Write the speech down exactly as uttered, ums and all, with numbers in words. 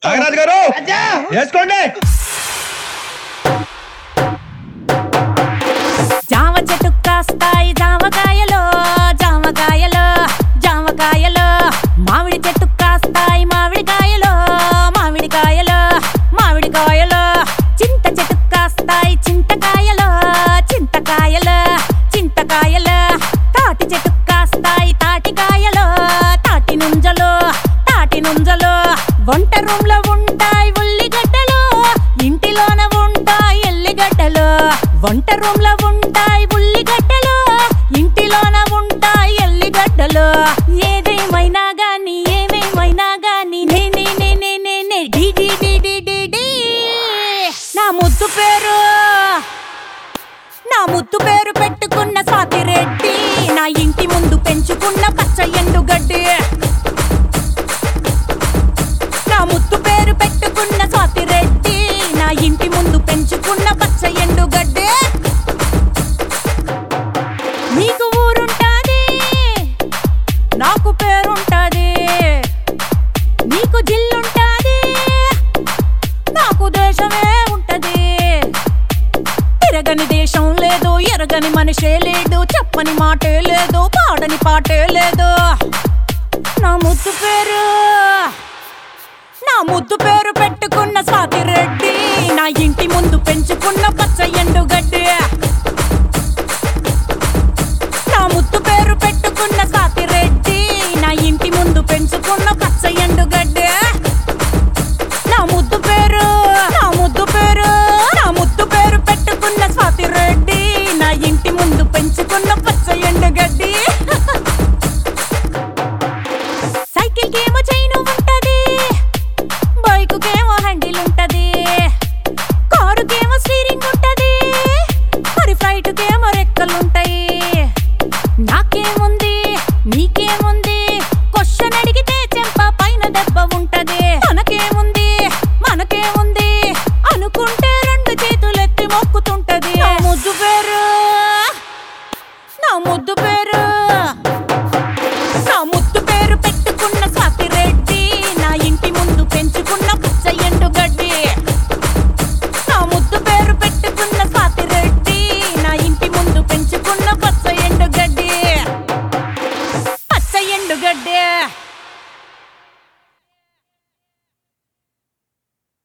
నాగరాజు గారు వేసుకోండి. జామ చెట్టు కాస్తాయి జామకాయలు జామకాయలు జామకాయలు మామిడి చెట్టు కాస్తాయి మామిడికాయలు మామిడికాయలు మామిడికాయలు చింత చెట్టు కాస్తాయి చింతకాయలు చింతకాయలు చింతకాయలు తాటి చెట్టు కాస్తాయి తాటికాయలు తాటి నుంజలు తాటి నుంజలు వంట రూమ్ లో ఉంటాయి ఉల్లిగడ్డలు ఇంటిలోన ఉంటాయి ఎల్లిగడ్డలు వంట రూమ్ లో ఉంటాయి ఉల్లిగడ్డలు ఇంటిలోన ఉంటాయి ఎల్లిగడ్డలు ఏదేమైనా గాని ఏమేమైనా గాని నేనే నేనే నేనే డి డి డి డి డి డి నా ముద్దు పేరు నా ముద్దు పేరు పెట్టుకున్న స్వాతిరెడ్డి నా ఇంటి ముందు పెంచుకున్న పచ్చ ఎండుగడ్డి నా ముద్దు పేరు పెట్టుకున్న స్వాతిరెడ్డి నా ఇంటి ముందు పెంచుకున్న పచ్చ ఎండుగడ్డి నీకు ఊరుంటాది నాకు పేరుంటాది నీకు జిల్లుంటాది నాకు దేశమే ఉంటది తిరగని దేశం లేదు ఎరగని మనిషే లేడు చెప్పని మాటే లేదు పాడని పాటే లేదు నా ముద్దు పేరు నా ముద్దు పేరు పెట్టుకున్న స్వాతిరెడ్డి నా ఇంటి ముందు పెంచుకున్న పచ్చ ఎండుగడ్డి నా ముద్దు పేరు పెట్టుకున్న స్వాతిరెడ్డి నా ఇంటి ముందు పెంచుకున్న పచ్చ ఎండుగడ్డి నా ముద్దు పేరు నా ముద్దు పేరు నా ముద్దు పేరు పెట్టుకున్న స్వాతిరెడ్డి నా ఇంటి ముందు పెంచుకున్న పచ్చ ఎండుగడ్డి సైకిల్ కేమో చైను ఉంటది బైకుకేమో హ్యాండిల్ ఉంటది కారుకేమో స్టీరింగ్ ఉంటది మరి ఫ్లైట్ కేమో రెక్కలుంటాయి నాకేముంది నీకేముంది క్వశ్చన్ అడిగితే చెంప పైన దెబ్బ ఉంటది మనకేముంది మనకేముంది అనుకుంటే రెండు చేతులెత్తి మొక్కుతుంటది నా ముద్దు పేరు నా ముద్దు పేరు